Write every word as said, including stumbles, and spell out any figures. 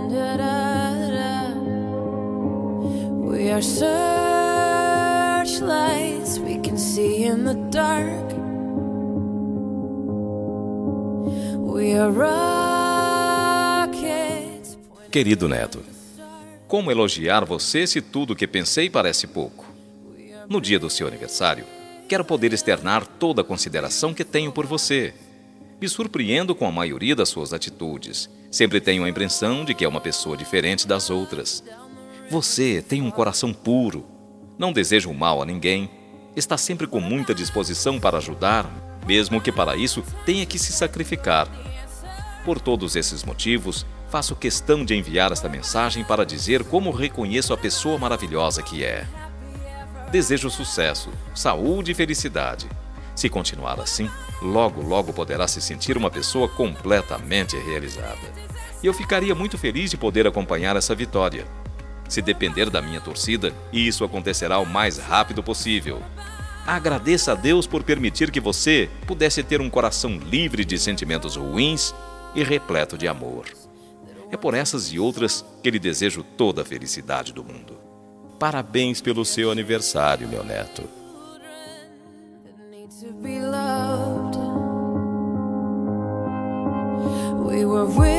We are searchlights we can see in the dark. We are rockets. Querido neto, como elogiar você se tudo o que pensei parece pouco? No dia do seu aniversário, quero poder externar toda a consideração que tenho por você. Me surpreendo com a maioria das suas atitudes. Sempre tenho a impressão de que é uma pessoa diferente das outras. Você tem um coração puro, não deseja o mal a ninguém, está sempre com muita disposição para ajudar, mesmo que para isso tenha que se sacrificar. Por todos esses motivos, faço questão de enviar esta mensagem para dizer como reconheço a pessoa maravilhosa que é. Desejo sucesso, saúde e felicidade. Se continuar assim, logo, logo poderá se sentir uma pessoa completamente realizada. E eu ficaria muito feliz de poder acompanhar essa vitória. Se depender da minha torcida, isso acontecerá o mais rápido possível. Agradeça a Deus por permitir que você pudesse ter um coração livre de sentimentos ruins e repleto de amor. É por essas e outras que lhe desejo toda a felicidade do mundo. Parabéns pelo seu aniversário, meu neto. We were